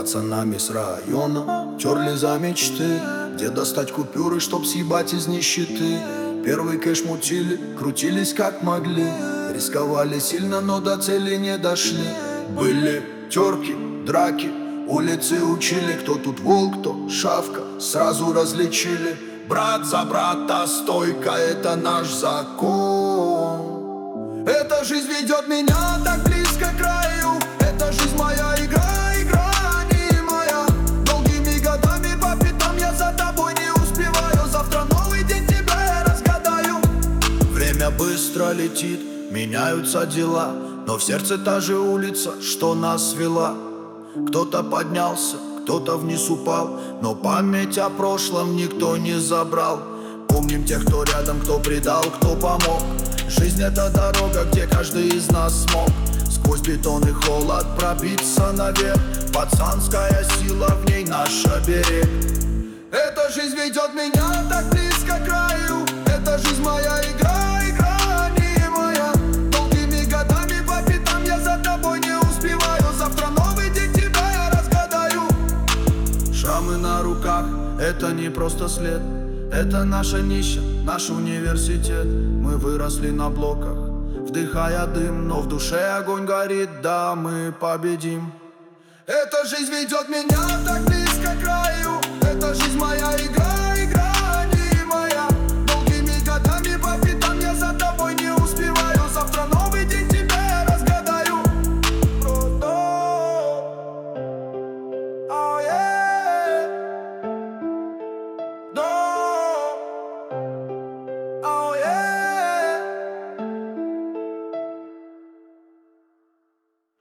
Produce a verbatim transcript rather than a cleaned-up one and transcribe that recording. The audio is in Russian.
пацанами с района терли за мечты, где достать купюры, чтоб съебать из нищеты. Первый кэш мутили, крутились как могли, рисковали сильно, но до цели не дошли. Были терки, драки, улицы учили, кто тут волк, кто шавка, сразу различили. Брат за брата стойка, это наш закон. Эта жизнь ведет меня так близко к краю. Эта жизнь моя игра, игра не моя. Долгими годами по пятам я за тобой не успеваю. Завтра новый день, тебя я разгадаю. Время быстро летит, меняются дела, но в сердце та же улица, что нас свела. Кто-то поднялся, кто-то вниз упал, но память о прошлом никто не забрал. Помним тех, кто рядом, кто предал, кто помог. Жизнь — это дорога, где каждый из нас смог сквозь бетон и холод пробиться наверх. Пацанская сила, в ней наш оберег. Эта жизнь ведет меня так близко к краю. Эта жизнь моя игра, игра не моя. Долгими годами по пятам я за тобой не успеваю. Завтра новый день, тебя я разгадаю. Шрамы на руках — это не просто след, это наша нища, наш университет. Мы выросли на блоках, вдыхая дым, но в душе огонь горит, да, мы победим. Эта жизнь ведет меня так близко к краю. Эта жизнь моя игра.